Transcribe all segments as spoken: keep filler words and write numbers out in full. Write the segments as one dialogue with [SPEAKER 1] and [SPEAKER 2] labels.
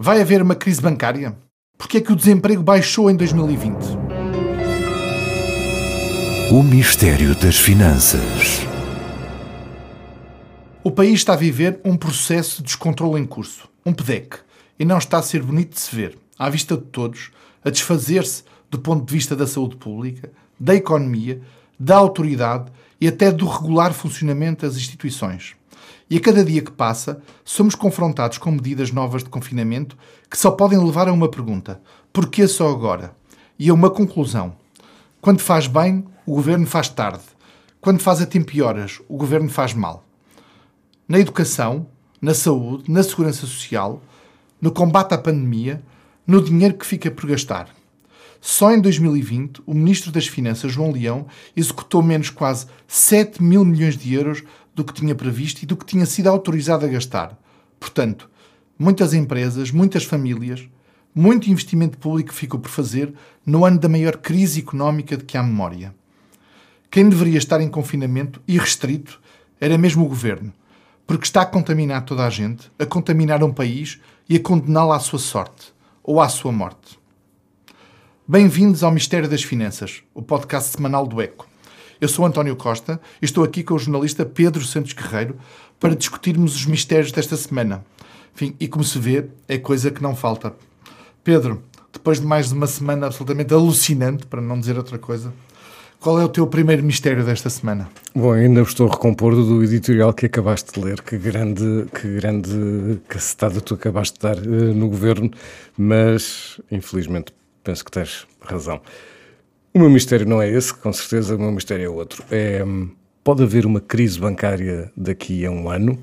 [SPEAKER 1] Vai haver uma crise bancária? Porque é que o desemprego baixou em dois mil e vinte?
[SPEAKER 2] O mistério das finanças.
[SPEAKER 1] O país está a viver um processo de descontrole em curso, um P D E C, e não está a ser bonito de se ver, à vista de todos, a desfazer-se do ponto de vista da saúde pública, da economia, da autoridade e até do regular funcionamento das instituições. E a cada dia que passa, somos confrontados com medidas novas de confinamento que só podem levar a uma pergunta: porquê só agora? E a uma conclusão: quando faz bem, o governo faz tarde. Quando faz a tempo e horas, o governo faz mal. Na educação, na saúde, na segurança social, no combate à pandemia, no dinheiro que fica por gastar. Só em dois mil e vinte, o Ministro das Finanças, João Leão, executou menos quase sete mil milhões de euros do que tinha previsto e do que tinha sido autorizado a gastar. Portanto, muitas empresas, muitas famílias, muito investimento público ficou por fazer no ano da maior crise económica de que há memória. Quem deveria estar em confinamento e restrito era mesmo o governo, porque está a contaminar toda a gente, a contaminar um país e a condená-lo à sua sorte ou à sua morte. Bem-vindos ao Mistério das Finanças, o podcast semanal do Eco. Eu sou António Costa e estou aqui com o jornalista Pedro Santos Guerreiro para discutirmos os mistérios desta semana. Enfim, e como se vê, é coisa que não falta. Pedro, depois de mais de uma semana absolutamente alucinante, para não dizer outra coisa, qual é o teu primeiro mistério desta semana?
[SPEAKER 3] Bom, ainda estou a recompor do editorial que acabaste de ler. Que grande, que grande cacetada tu acabaste de dar uh, no governo, mas infelizmente penso que tens razão. O meu mistério não é esse, com certeza, o meu mistério é outro. É, pode haver uma crise bancária daqui a um ano?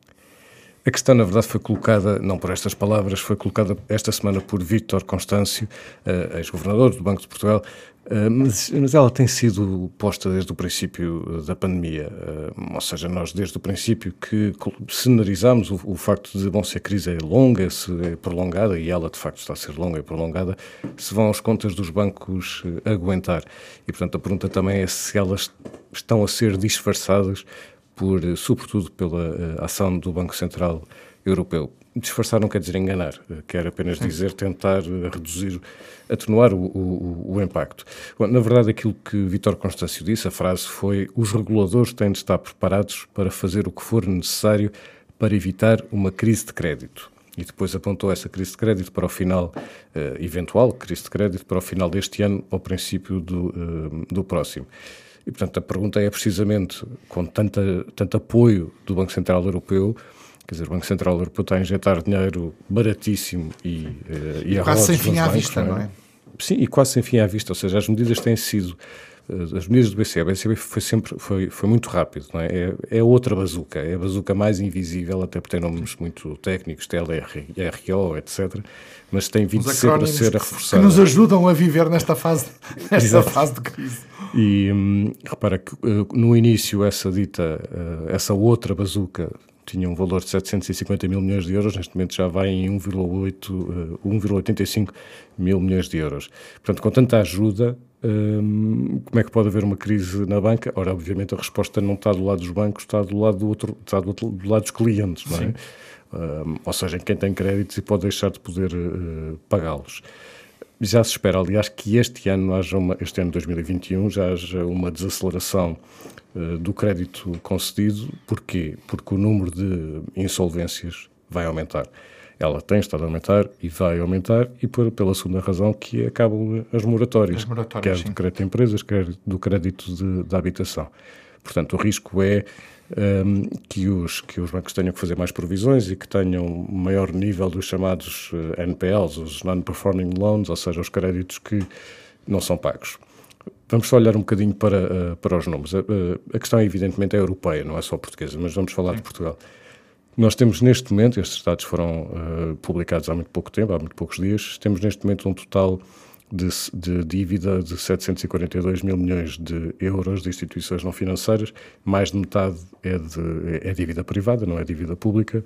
[SPEAKER 3] A questão, na verdade, foi colocada, não por estas palavras, foi colocada esta semana por Vítor Constâncio, uh, ex-governador do Banco de Portugal, uh, mas, mas ela tem sido posta desde o princípio da pandemia. Uh, ou seja, nós desde o princípio que cenarizámos o, o facto de, bom, se a crise é longa, se é prolongada, e ela de facto está a ser longa e prolongada, se vão as contas dos bancos uh, aguentar. E, portanto, a pergunta também é se elas estão a ser disfarçadas por, sobretudo pela uh, ação do Banco Central Europeu. Disfarçar não quer dizer enganar, uh, quer apenas dizer tentar uh, reduzir, atenuar o, o, o impacto. Bom, na verdade, aquilo que Vítor Constâncio disse, a frase foi: os reguladores têm de estar preparados para fazer o que for necessário para evitar uma crise de crédito. E depois apontou essa crise de crédito para o final, uh, eventual crise de crédito, para o final deste ano, ao princípio do, uh, do próximo. E, portanto, a pergunta é precisamente, com tanta, tanto apoio do Banco Central Europeu, quer dizer, o Banco Central Europeu está a injetar dinheiro baratíssimo e, uh, e, e
[SPEAKER 1] quase sem fim à
[SPEAKER 3] bancos,
[SPEAKER 1] vista, não é? não é?
[SPEAKER 3] Sim, e quase sem fim à vista, ou seja, as medidas têm sido, uh, as medidas do B C E, o B C E foi sempre, foi, foi muito rápido, não é? É, é outra bazuca, é a bazuca mais invisível, até porque tem nomes muito técnicos, T L R O, etcétera, mas tem vindo sempre a ser a reforçar.
[SPEAKER 1] Que nos ajudam a viver nesta fase, nesta fase de crise.
[SPEAKER 3] E hum, repara que uh, no início essa dita, uh, essa outra bazuca tinha um valor de setecentos e cinquenta mil milhões de euros, neste momento já vai em um vírgula oitenta e cinco mil milhões de euros. Portanto, com tanta ajuda, um, como é que pode haver uma crise na banca? Ora, obviamente a resposta não está do lado dos bancos, está do lado, do outro, está do, outro, do lado dos clientes, não é? Um, ou seja, quem tem créditos e pode deixar de poder uh, pagá-los. Já se espera, aliás, que este ano, haja uma, este ano dois mil e vinte e um, já haja uma desaceleração uh, do crédito concedido. Porquê? Porque o número de insolvências vai aumentar. Ela tem estado a aumentar e vai aumentar, e por, pela segunda razão, que acabam as moratórias,
[SPEAKER 1] as moratórias
[SPEAKER 3] quer do crédito de empresas, quer do crédito de, de habitação. Portanto, o risco é um, que, os, que os bancos tenham que fazer mais provisões e que tenham um maior nível dos chamados uh, N P Ls, os Non-Performing Loans, ou seja, os créditos que não são pagos. Vamos só olhar um bocadinho para, uh, para os números. Uh, a questão, evidentemente, é europeia, não é só portuguesa, mas vamos falar Sim. de Portugal. Nós temos neste momento, estes dados foram uh, publicados há muito pouco tempo, há muito poucos dias, temos neste momento um total de, de dívida de setecentos e quarenta e dois mil milhões de euros de instituições não financeiras, mais de metade é, de, é dívida privada, não é dívida pública.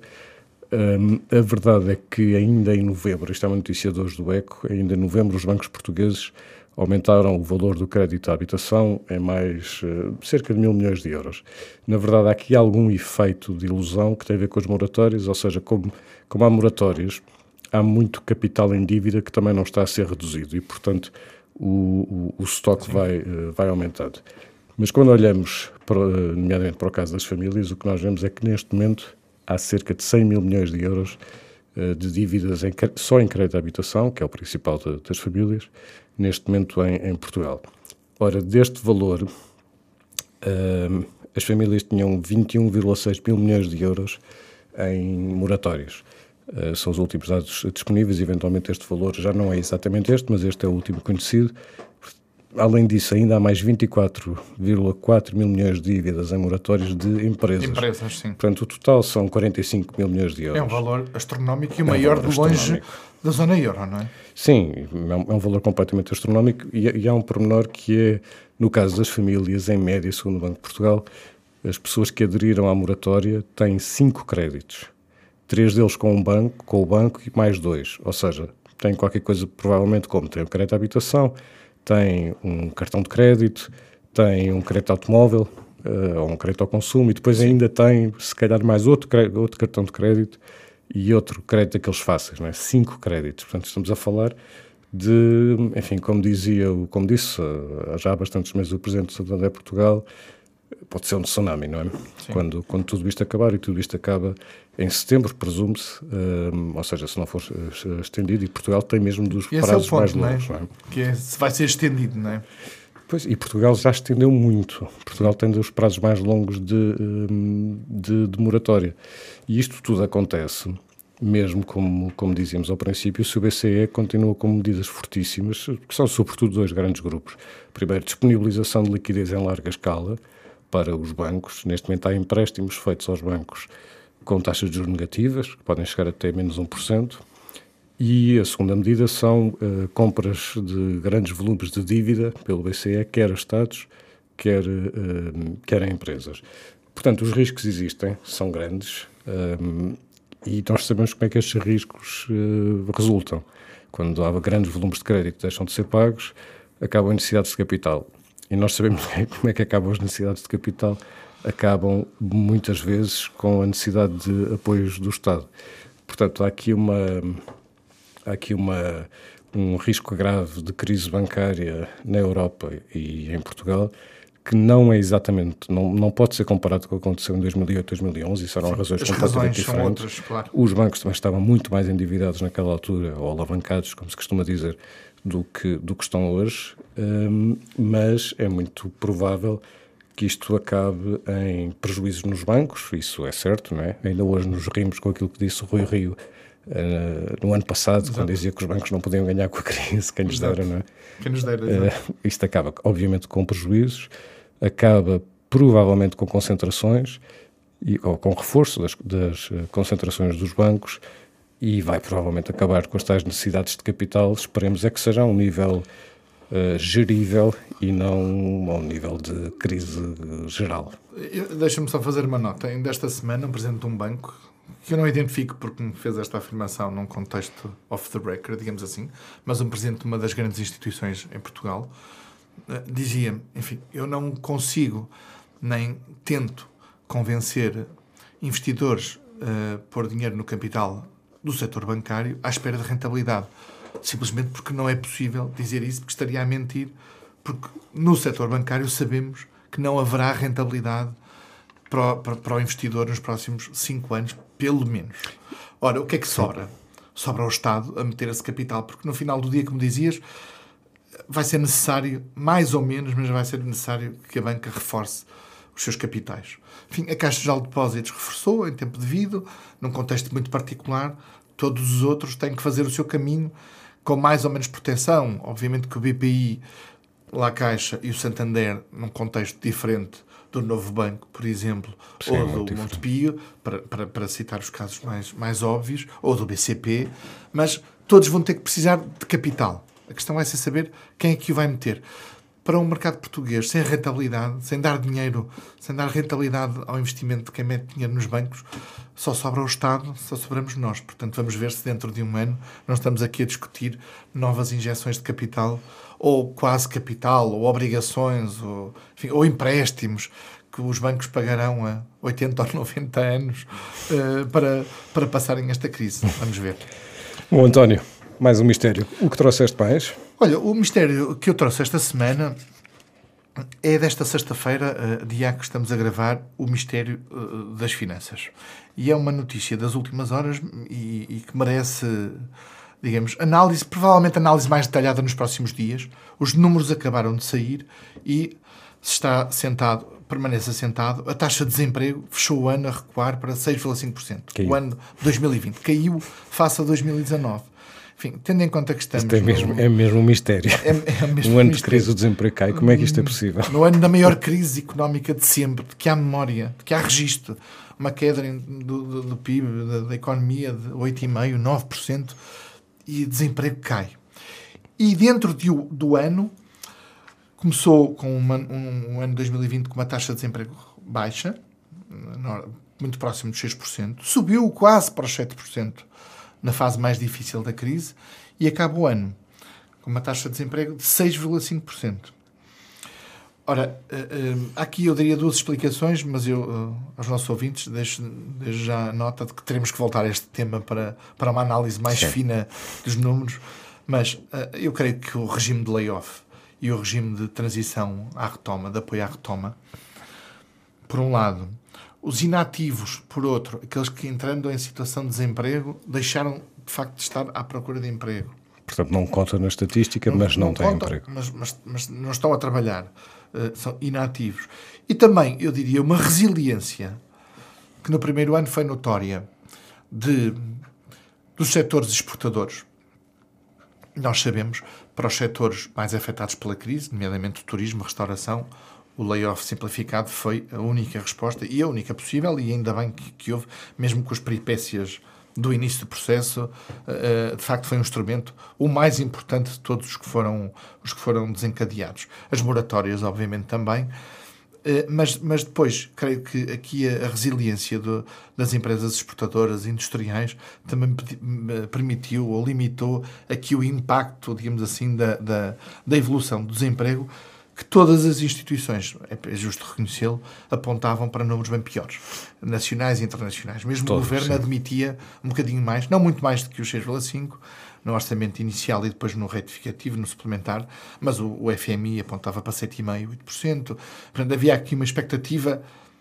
[SPEAKER 3] Um, a verdade é que ainda em novembro, isto é uma notícia de hoje do Eco, ainda em novembro os bancos portugueses aumentaram o valor do crédito à habitação em mais uh, cerca de mil milhões de euros. Na verdade, há aqui algum efeito de ilusão que tem a ver com as moratórias, ou seja, como, como há moratórias, há muito capital em dívida que também não está a ser reduzido e, portanto, o, o, o estoque vai, uh, vai aumentando. Mas quando olhamos, para, nomeadamente para o caso das famílias, o que nós vemos é que neste momento há cerca de cem mil milhões de euros uh, de dívidas em, só em crédito à habitação, que é o principal de, das famílias, neste momento em, em Portugal. Ora, deste valor, uh, as famílias tinham vinte e um vírgula seis mil milhões de euros em moratórios. Uh, são os últimos dados disponíveis, eventualmente este valor já não é exatamente este, mas este é o último conhecido. Além disso, ainda há mais vinte e quatro vírgula quatro mil milhões de dívidas em moratórios de empresas.
[SPEAKER 1] Empresas, sim.
[SPEAKER 3] Portanto, o total são quarenta e cinco mil milhões de euros.
[SPEAKER 1] É um valor astronómico e o maior de longe da zona euro, não é?
[SPEAKER 3] Sim, é um valor completamente astronómico e, e há um pormenor que é, no caso das famílias, em média, segundo o Banco de Portugal, as pessoas que aderiram à moratória têm cinco créditos. Três deles com, um banco, com o banco e mais dois. Ou seja, têm qualquer coisa, provavelmente, como tem o crédito à habitação, tem um cartão de crédito, tem um crédito automóvel, uh, ou um crédito ao consumo, e depois Sim. ainda tem, se calhar, mais outro, outro cartão de crédito e outro crédito daqueles fáceis, não é? Cinco créditos. Portanto, estamos a falar de, enfim, como dizia, como disse uh, já há bastantes meses o Presidente do Santander Portugal, pode ser um tsunami, não é? Quando, quando tudo isto acabar, e tudo isto acaba em setembro, presume-se, um, ou seja, se não for uh, estendido, e Portugal tem mesmo dos
[SPEAKER 1] e
[SPEAKER 3] prazos
[SPEAKER 1] é ponto,
[SPEAKER 3] mais
[SPEAKER 1] não
[SPEAKER 3] longos.
[SPEAKER 1] é?
[SPEAKER 3] Não é?
[SPEAKER 1] Que é, se vai ser estendido, não é?
[SPEAKER 3] Pois, e Portugal já estendeu muito. Portugal tem dos prazos mais longos de, de, de moratória. E isto tudo acontece, mesmo como, como dizíamos ao princípio, se o B C E continua com medidas fortíssimas, que são sobretudo dois grandes grupos. Primeiro, disponibilização de liquidez em larga escala para os bancos. Neste momento há empréstimos feitos aos bancos com taxas de juros negativas, que podem chegar até menos um por cento. E a segunda medida são uh, compras de grandes volumes de dívida pelo B C E, quer a Estados, quer, uh, quer a empresas. Portanto, os riscos existem, são grandes, um, e nós sabemos como é que estes riscos uh, resultam. Quando há grandes volumes de crédito que deixam de ser pagos, acabam em necessidades de capital. E nós sabemos como é que acabam as necessidades de capital. Acabam, muitas vezes, com a necessidade de apoios do Estado. Portanto, há aqui uma... Há aqui uma, um risco grave de crise bancária na Europa e em Portugal, que não é exatamente, não, não pode ser comparado com o que aconteceu em dois mil e oito, dois mil e onze, isso eram
[SPEAKER 1] Sim,
[SPEAKER 3] razões
[SPEAKER 1] as
[SPEAKER 3] completamente
[SPEAKER 1] razões
[SPEAKER 3] diferentes.
[SPEAKER 1] São outras, claro.
[SPEAKER 3] Os bancos também estavam muito mais endividados naquela altura, ou alavancados, como se costuma dizer, do que, do que estão hoje, um, mas é muito provável que isto acabe em prejuízos nos bancos, isso é certo, não é? Ainda hoje nos rimos com aquilo que disse o Rui Rio, Uh, no ano passado, Exato. Quando dizia que os bancos não podiam ganhar com a crise, quem nos dera, não é?
[SPEAKER 1] Quem nos dera,
[SPEAKER 3] uh, isto acaba, obviamente, com prejuízos, acaba provavelmente com concentrações, e, ou com reforço das, das concentrações dos bancos, e vai provavelmente acabar com as tais necessidades de capital. Esperemos é que seja a um nível uh, gerível e não a um nível de crise geral.
[SPEAKER 1] Deixa-me só fazer uma nota. Ainda esta semana, um presidente de um banco, que eu não identifico porque me fez esta afirmação num contexto off the record, digamos assim, mas um presidente de uma das grandes instituições em Portugal, dizia, enfim, eu não consigo nem tento convencer investidores a pôr dinheiro no capital do setor bancário à espera de rentabilidade. Simplesmente porque não é possível dizer isso, porque estaria a mentir, porque no setor bancário sabemos que não haverá rentabilidade para o, para, para o investidor nos próximos cinco anos, pelo menos. Ora, o que é que sobra? Sobra ao Estado a meter esse capital, porque no final do dia, como dizias, vai ser necessário, mais ou menos, mas vai ser necessário que a banca reforce os seus capitais. Enfim, a Caixa Geral de Depósitos reforçou em tempo devido, num contexto muito particular. Todos os outros têm que fazer o seu caminho com mais ou menos proteção. Obviamente que o B P I, lá a Caixa, e o Santander, num contexto diferente do Novo Banco, por exemplo, Sim, ou do Montepio, para, para, para citar os casos mais, mais óbvios, ou do B C P, mas todos vão ter que precisar de capital. A questão é saber quem é que o vai meter. Para um mercado português sem rentabilidade, sem dar dinheiro, sem dar rentabilidade ao investimento de quem mete dinheiro nos bancos, só sobra o Estado, só sobramos nós. Portanto, vamos ver se dentro de um ano não estamos aqui a discutir novas injeções de capital, ou quase capital, ou obrigações, ou, enfim, ou empréstimos que os bancos pagarão a oitenta ou noventa anos uh, para, para passarem esta crise. Vamos ver.
[SPEAKER 3] O António, mais um mistério. O que trouxeste mais?
[SPEAKER 1] Olha, o mistério que eu trouxe esta semana é desta sexta-feira, uh, dia que estamos a gravar, o mistério uh, das finanças. E é uma notícia das últimas horas e, e que merece, digamos, análise, provavelmente análise mais detalhada nos próximos dias. Os números acabaram de sair e se está sentado, permanece assentado. A taxa de desemprego fechou o ano a recuar para seis vírgula cinco por cento. Caiu. O ano dois mil e vinte caiu face a dois mil e dezanove. Enfim, tendo em conta que estamos...
[SPEAKER 3] Isto é mesmo, no... é mesmo um mistério. É, é mesmo um ano mistério. De crise, o desemprego cai. Como é que isto é possível?
[SPEAKER 1] No ano da maior crise económica de sempre, de que há memória, de que há registro, uma queda do, do, do P I B, da, da economia de oito vírgula cinco por cento, nove por cento, e o desemprego cai. E dentro de, do ano, começou com uma, um, um ano dois mil e vinte com uma taxa de desemprego baixa, muito próximo dos seis por cento, subiu quase para os sete por cento na fase mais difícil da crise e acaba o ano com uma taxa de desemprego de seis vírgula cinco por cento. Ora, aqui eu daria duas explicações, mas eu, aos nossos ouvintes, deixo, deixo já nota de que teremos que voltar a este tema para, para uma análise mais Sim. fina dos números, mas eu creio que o regime de layoff e o regime de transição à retoma, de apoio à retoma, por um lado, os inativos, por outro, aqueles que entrando em situação de desemprego, deixaram de facto de estar à procura de emprego.
[SPEAKER 3] Portanto, não contam na estatística, não, mas não, não têm contam, emprego.
[SPEAKER 1] Mas, mas, mas não estão a trabalhar. Uh, são inativos. E também, eu diria, uma resiliência que no primeiro ano foi notória de, dos setores exportadores. Nós sabemos, para os setores mais afetados pela crise, nomeadamente o turismo, restauração, o layoff simplificado foi a única resposta e a única possível, e ainda bem que, que houve, mesmo com as peripécias do início do processo, uh, de facto foi um instrumento o mais importante de todos os que foram, os que foram desencadeados. As moratórias, obviamente, também, uh, mas, mas depois, creio que aqui a, a resiliência do, das empresas exportadoras industriais também permitiu ou limitou aqui o impacto, digamos assim, da, da, da evolução do desemprego, que todas as instituições, é justo reconhecê-lo, apontavam para números bem piores, nacionais e internacionais. Mesmo Todos, o Governo sim. admitia um bocadinho mais, não muito mais do que os seis vírgula cinco por cento, no orçamento inicial e depois no retificativo, no suplementar, mas o, o F M I apontava para sete vírgula cinco por cento, oito por cento. Portanto, havia aqui uma expectativa,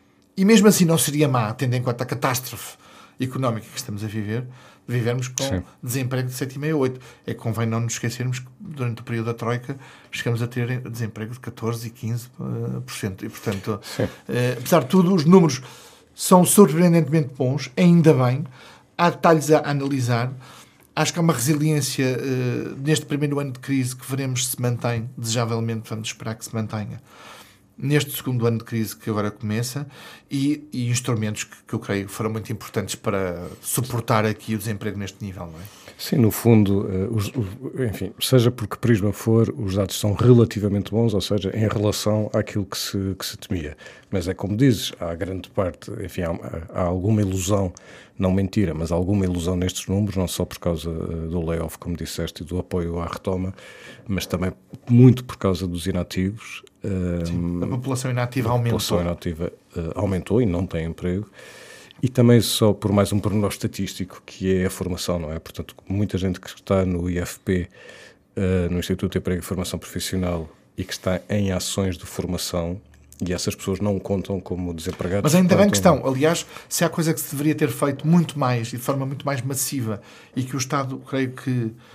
[SPEAKER 1] e mesmo assim não seria má, tendo em conta a catástrofe económica que estamos a viver, de vivermos com Sim. desemprego de sete vírgula cinco por cento, oito por cento. É que convém não nos esquecermos que durante o período da Troika chegamos a ter desemprego de catorze por cento e quinze por cento. E, portanto, eh, apesar de tudo, os números são surpreendentemente bons, ainda bem. Há detalhes a analisar. Acho que há uma resiliência eh, neste primeiro ano de crise que veremos se mantém, desejavelmente vamos esperar que se mantenha, neste segundo ano de crise que agora começa, e, e instrumentos que, que eu creio foram muito importantes para suportar aqui o desemprego neste nível, não é?
[SPEAKER 3] Sim, no fundo, uh, os, os, enfim, seja por que prisma for, os dados são relativamente bons, ou seja, em relação àquilo que se, que se temia. Mas é como dizes, há grande parte, enfim, há, há alguma ilusão, não mentira, mas há alguma ilusão nestes números, não só por causa uh, do layoff, como disseste, e do apoio à retoma, mas também muito por causa dos inativos. Uh,
[SPEAKER 1] Sim, a população inativa
[SPEAKER 3] a
[SPEAKER 1] aumentou.
[SPEAKER 3] A população inativa uh, aumentou e não tem emprego. E também só por mais um pormenor estatístico, que é a formação, não é? Portanto, muita gente que está no I F P, uh, no Instituto de Emprego e Formação Profissional, e que está em ações de formação, e essas pessoas não contam como desempregados.
[SPEAKER 1] Mas ainda
[SPEAKER 3] contam...
[SPEAKER 1] bem que estão. Aliás, se há coisa que se deveria ter feito muito mais, e de forma muito mais massiva, e que o Estado, creio que,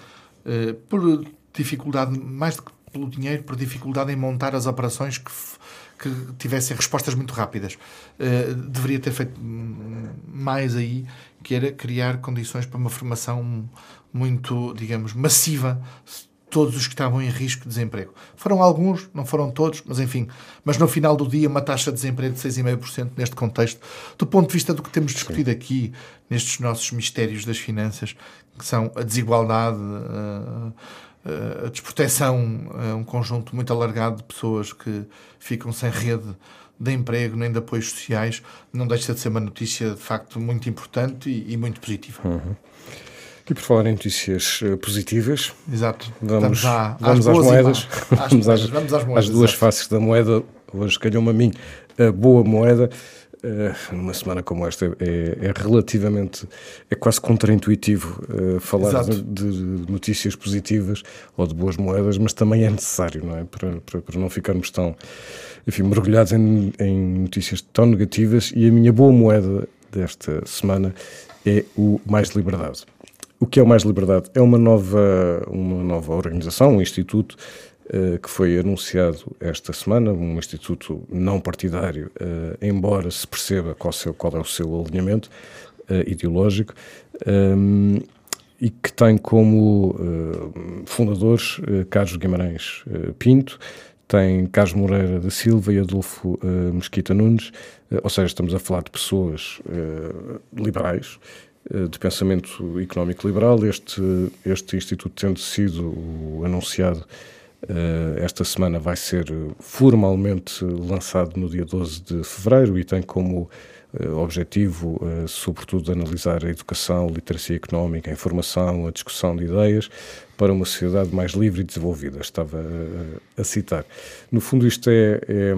[SPEAKER 1] uh, por dificuldade, mais do que pelo dinheiro, por dificuldade em montar as operações que... que tivessem respostas muito rápidas. Uh, deveria ter feito mais aí, que era criar condições para uma formação muito, digamos, massiva de todos os que estavam em risco de desemprego. Foram alguns, não foram todos, mas enfim. Mas no final do dia, uma taxa de desemprego de seis vírgula cinco por cento neste contexto, do ponto de vista do que temos discutido aqui, nestes nossos mistérios das finanças, que são a desigualdade, uh, a desproteção, um conjunto muito alargado de pessoas que ficam sem rede de emprego nem de apoios sociais, não deixa de ser uma notícia de facto muito importante e, e muito positiva.
[SPEAKER 3] Uhum. E por falar em notícias uh, positivas,
[SPEAKER 1] exato.
[SPEAKER 3] Vamos,
[SPEAKER 1] à,
[SPEAKER 3] vamos
[SPEAKER 1] às,
[SPEAKER 3] às moedas,
[SPEAKER 1] às,
[SPEAKER 3] vamos, às,
[SPEAKER 1] vamos às moedas,
[SPEAKER 3] às duas
[SPEAKER 1] exato.
[SPEAKER 3] faces da moeda. Hoje calhou-me a mim a boa moeda. Uh, numa semana como esta é, é relativamente, é quase contraintuitivo uh, falar de, de notícias positivas ou de boas moedas, mas também é necessário, não é? Para, para, para não ficarmos tão, enfim, mergulhados em, em notícias tão negativas. E a minha boa moeda desta semana é o Mais Liberdade. O que é o Mais Liberdade? É uma nova, uma nova organização, um instituto, Uh, que foi anunciado esta semana, um instituto não partidário, uh, embora se perceba qual, seu, qual é o seu alinhamento uh, ideológico, um, e que tem como uh, fundadores uh, Carlos Guimarães uh, Pinto, tem Carlos Moreira da Silva e Adolfo uh, Mesquita Nunes, uh, ou seja, estamos a falar de pessoas uh, liberais, uh, de pensamento económico liberal. Este, este instituto, tendo sido o anunciado Uh, esta semana, vai ser formalmente lançado no dia doze de fevereiro e tem como uh, objetivo, uh, sobretudo, analisar a educação, a literacia económica, a informação, a discussão de ideias para uma sociedade mais livre e desenvolvida. Estava uh, a citar. No fundo, isto é, é,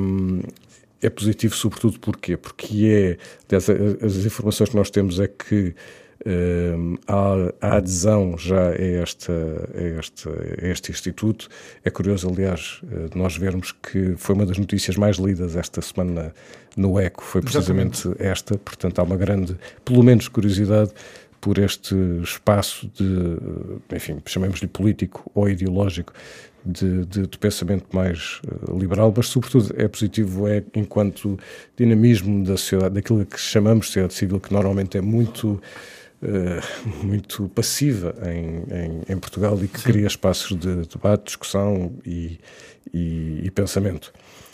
[SPEAKER 3] é positivo, sobretudo, porquê? Porque é, aliás, as informações que nós temos é que Uh, a, a adesão já a, esta, a, esta, a este instituto. É curioso, aliás, uh, nós vermos que foi uma das notícias mais lidas esta semana no Eco, foi precisamente Exatamente. esta, portanto há uma grande, pelo menos, curiosidade por este espaço de, enfim, chamemos-lhe político ou ideológico, de, de, de pensamento mais uh, liberal, mas sobretudo é positivo é enquanto dinamismo da sociedade, daquilo que chamamos de sociedade civil, que normalmente é muito Uh, muito passiva em, em, em Portugal e que Sim. cria espaços de debate, discussão e, e, e pensamento.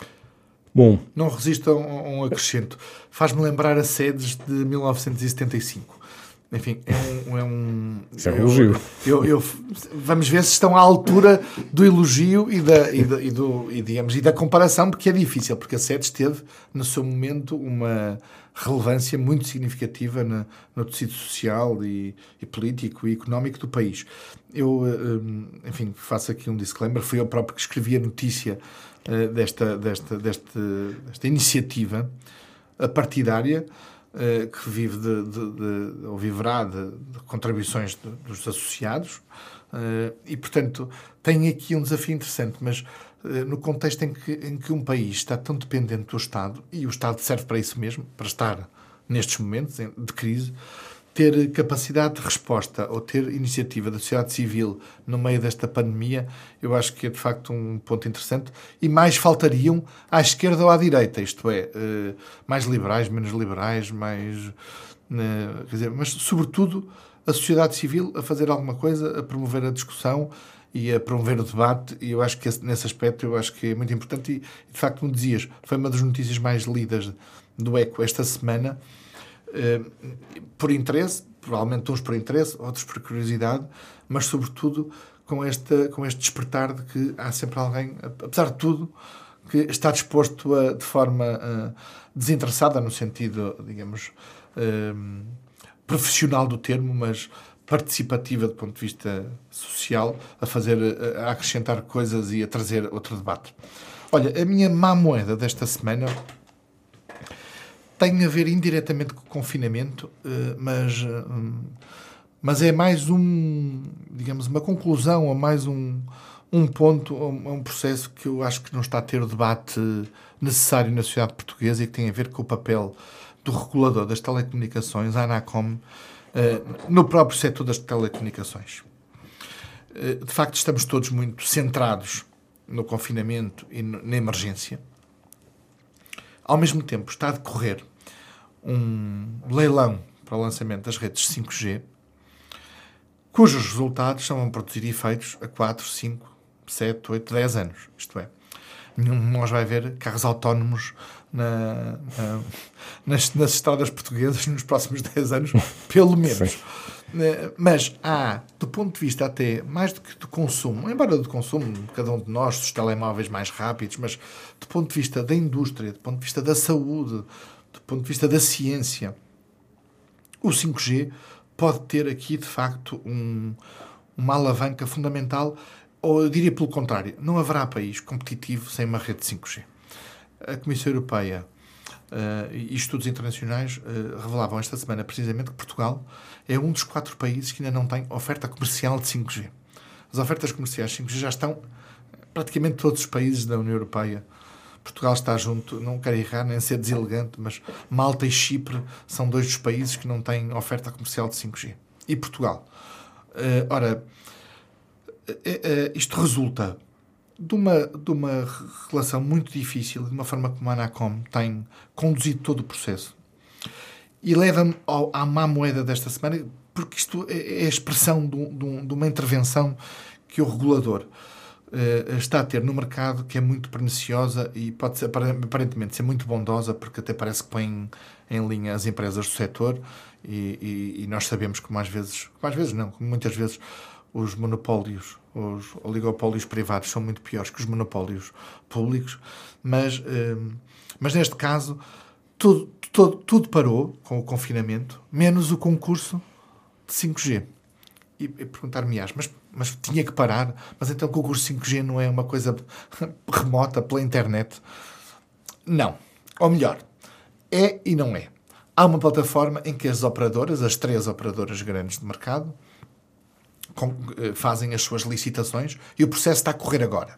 [SPEAKER 3] Bom,
[SPEAKER 1] não resisto a um, um acrescento. Faz-me lembrar a SEDES de mil novecentos e setenta e cinco. Enfim, é um... É um
[SPEAKER 3] Isso é um elogio.
[SPEAKER 1] Eu, eu, vamos ver se estão à altura do elogio e da, e, da, e, do, e, digamos, e da comparação, porque é difícil, porque a SEDES teve, no seu momento, uma relevância muito significativa na, no tecido social e, e político e económico do país. Eu, enfim, faço aqui um disclaimer, fui eu próprio que escrevi a notícia uh, desta, desta, desta, desta iniciativa partidária, uh, que vive de, de, de, ou viverá de, de contribuições de, dos associados, uh, e, portanto, tem aqui um desafio interessante, mas no contexto em que, em que um país está tão dependente do Estado, e o Estado serve para isso mesmo, para estar nestes momentos de crise, ter capacidade de resposta ou ter iniciativa da sociedade civil no meio desta pandemia, eu acho que é de facto um ponto interessante, e mais faltariam à esquerda ou à direita, isto é, mais liberais, menos liberais, mais... Quer dizer, mas sobretudo a sociedade civil a fazer alguma coisa, a promover a discussão e a promover o debate, e eu acho que esse, nesse aspecto eu acho que é muito importante, e de facto, como dizias, foi uma das notícias mais lidas do Eco esta semana, eh, por interesse, provavelmente uns por interesse, outros por curiosidade, mas sobretudo com, esta, com este despertar de que há sempre alguém, apesar de tudo, que está disposto a, de forma uh, desinteressada, no sentido, digamos, uh, profissional do termo, mas participativa do ponto de vista social, a fazer, a acrescentar coisas e a trazer outro debate. Olha, a minha má moeda desta semana tem a ver indiretamente com o confinamento, mas, mas é mais um, digamos, uma conclusão, ou mais um, um ponto, um processo que eu acho que não está a ter o debate necessário na sociedade portuguesa e que tem a ver com o papel do regulador das telecomunicações, a ANACOM, no próprio setor das telecomunicações. De facto, estamos todos muito centrados no confinamento e na emergência. Ao mesmo tempo, está a decorrer um leilão para o lançamento das redes cinco G, cujos resultados são a produzir efeitos a quatro, cinco, sete, oito, dez anos. Isto é, nenhum de nós vai ver carros autónomos na, na, nas, nas estradas portuguesas nos próximos dez anos, pelo menos. Sim. Mas há, do ponto de vista até mais do que do consumo, embora do consumo de cada um de nós, dos telemóveis mais rápidos, mas do ponto de vista da indústria, do ponto de vista da saúde, do ponto de vista da ciência, o cinco G pode ter aqui, de facto, um, uma alavanca fundamental, ou eu diria pelo contrário, não haverá país competitivo sem uma rede cinco G. A Comissão Europeia uh, e estudos internacionais uh, revelavam esta semana precisamente que Portugal é um dos quatro países que ainda não tem oferta comercial de cinco G. As ofertas comerciais cinco G já estão praticamente todos os países da União Europeia. Portugal está junto, não quero errar nem ser deselegante, mas Malta e Chipre são dois dos países que não têm oferta comercial de cinco G. E Portugal. Uh, ora, uh, uh, isto resulta de uma, de uma relação muito difícil, de uma forma como a Anacom tem conduzido todo o processo. E leva-me ao, à má moeda desta semana, porque isto é, é a expressão de, um, de uma intervenção que o regulador uh, está a ter no mercado, que é muito perniciosa e pode ser, aparentemente ser muito bondosa, porque até parece que põe em, em linha as empresas do setor e, e, e nós sabemos que mais vezes, mais vezes não, muitas vezes os monopólios, os oligopólios privados são muito piores que os monopólios públicos, mas, uh, mas neste caso tudo, tudo, tudo parou com o confinamento, menos o concurso de cinco G. E, e perguntar-me-ás, mas, mas tinha que parar? Mas então o concurso cinco G não é uma coisa remota pela internet? Não. Ou melhor, é e não é. Há uma plataforma em que as operadoras, as três operadoras grandes de mercado, com, fazem as suas licitações e o processo está a correr agora.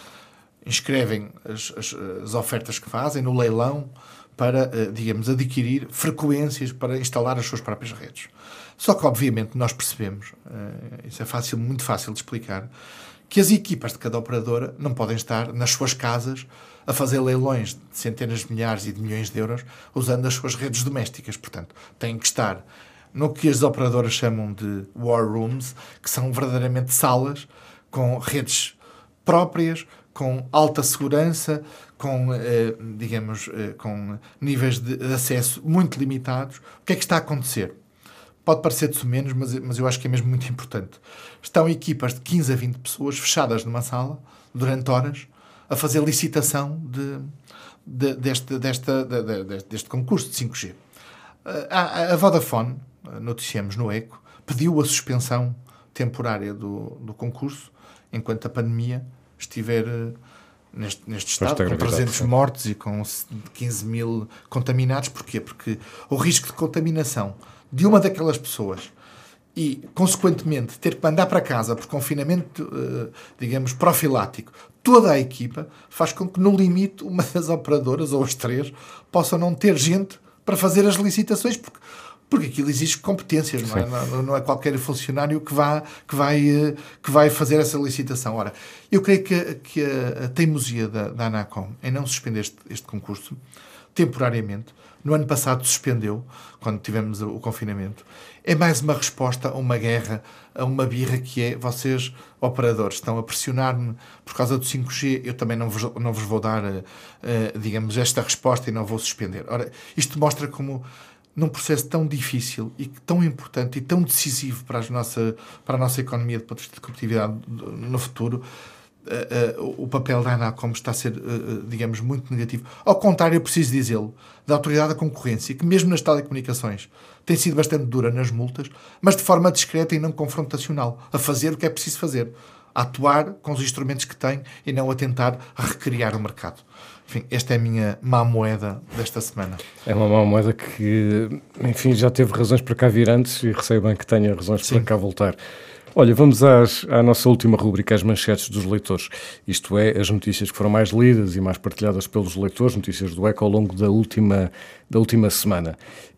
[SPEAKER 1] Inscrevem as, as, as ofertas que fazem no leilão para, digamos, adquirir frequências para instalar as suas próprias redes. Só que, obviamente, nós percebemos, uh, isso é fácil, muito fácil de explicar, que as equipas de cada operadora não podem estar nas suas casas a fazer leilões de centenas de milhares e de milhões de euros usando as suas redes domésticas. Portanto, têm que estar no que as operadoras chamam de war rooms, que são verdadeiramente salas com redes próprias, com alta segurança, com, eh, digamos, eh, com níveis de acesso muito limitados. O que é que está a acontecer? Pode parecer de menos, mas, mas eu acho que é mesmo muito importante. Estão equipas de quinze a vinte pessoas fechadas numa sala, durante horas, a fazer licitação de, de, deste, desta, de, de, deste concurso de cinco G. A, a Vodafone, noticiamos no Eco, pediu a suspensão temporária do, do concurso, enquanto a pandemia estiver neste, neste estado, com trezentos mortos e com quinze mil contaminados. Porquê? Porque o risco de contaminação de uma daquelas pessoas e, consequentemente, ter que mandar para casa por confinamento, digamos, profilático, toda a equipa, faz com que, no limite, uma das operadoras, ou as três, possam não ter gente para fazer as licitações, porque, porque aquilo exige competências, não é? Não, não é qualquer funcionário que, vá, que, vai, que vai fazer essa licitação. Ora, eu creio que, que a, a teimosia da, da Anacom em não suspender este, este concurso, temporariamente, no ano passado suspendeu, quando tivemos o confinamento, é mais uma resposta a uma guerra, a uma birra que é: vocês, operadores, estão a pressionar-me por causa do cinco G, eu também não vos, não vos vou dar, uh, digamos, esta resposta e não vou suspender. Ora, isto mostra como, num processo tão difícil e tão importante e tão decisivo para, as nossa, para a nossa economia de ponto de vista de competitividade no futuro, Uh, uh, o papel da Anacom está a ser, uh, digamos, muito negativo. Ao contrário, eu preciso dizê-lo, da Autoridade da Concorrência, que mesmo nas telecomunicações tem sido bastante dura nas multas, mas de forma discreta e não confrontacional, a fazer o que é preciso fazer, a atuar com os instrumentos que tem e não a tentar recriar o mercado. Enfim, esta é a minha má moeda desta semana.
[SPEAKER 3] É uma má moeda que, enfim, já teve razões para cá vir antes e receio bem que tenha razões Sim. para cá voltar. Olha, vamos às, à nossa última rúbrica, as manchetes dos leitores. Isto é, as notícias que foram mais lidas e mais partilhadas pelos leitores, notícias do Eco ao longo da última, da última semana.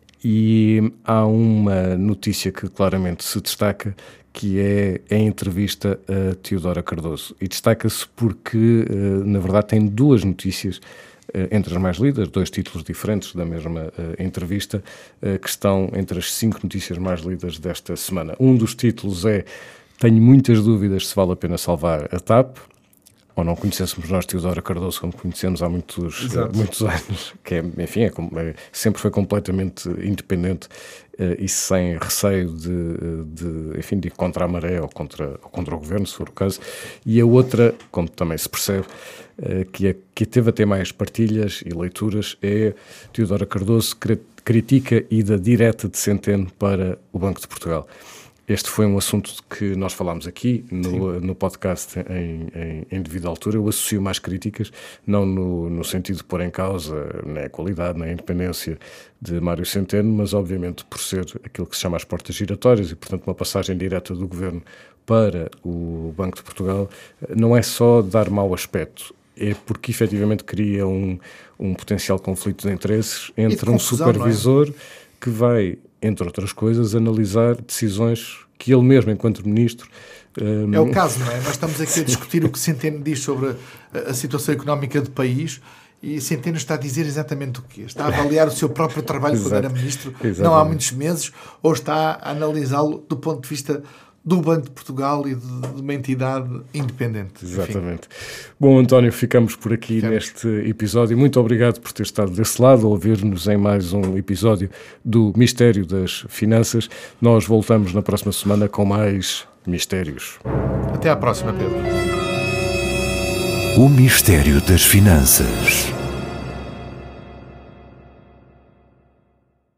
[SPEAKER 3] E há uma notícia que claramente se destaca, que é a entrevista a Teodora Cardoso. E destaca-se porque, na verdade, tem duas notícias entre as mais lidas, dois títulos diferentes da mesma uh, entrevista, uh, que estão entre as cinco notícias mais lidas desta semana. Um dos títulos é: tenho muitas dúvidas se vale a pena salvar a TAP, ou não conhecêssemos nós Teodora Cardoso como conhecemos há muitos, uh, muitos anos, que é, enfim, é, é, sempre foi completamente independente uh, e sem receio de, de, enfim, de ir contra a maré ou contra, ou contra o governo, se for o caso. E a outra, como também se percebe, uh, que, é, que teve até mais partilhas e leituras, é Teodora Cardoso critica ida direta de Centeno para o Banco de Portugal. Este foi um assunto que nós falámos aqui no, no podcast em, em, em devida altura. Eu associo mais críticas, não no, no sentido de pôr em causa nem a qualidade, nem a independência de Mário Centeno, mas obviamente por ser aquilo que se chama as portas giratórias e, portanto, uma passagem direta do Governo para o Banco de Portugal, não é só dar mau aspecto, é porque efetivamente cria um, um potencial conflito de interesses entre um supervisor que vai, entre outras coisas, analisar decisões que ele mesmo, enquanto ministro...
[SPEAKER 1] Um... É o caso, não é? Nós estamos aqui a discutir o que Centeno diz sobre a, a situação económica do país e Centeno está a dizer exatamente o quê? Está a avaliar o seu próprio trabalho quando era ministro, exatamente. Não há muitos meses, ou está a analisá-lo do ponto de vista do Banco de Portugal e de, de uma entidade independente.
[SPEAKER 3] Exatamente. Enfim. Bom, António, ficamos por aqui ficamos. neste episódio. Muito obrigado por ter estado desse lado, a ouvir-nos em mais um episódio do Mistério das Finanças. Nós voltamos na próxima semana com mais mistérios.
[SPEAKER 1] Até à próxima, Pedro.
[SPEAKER 2] O Mistério das Finanças.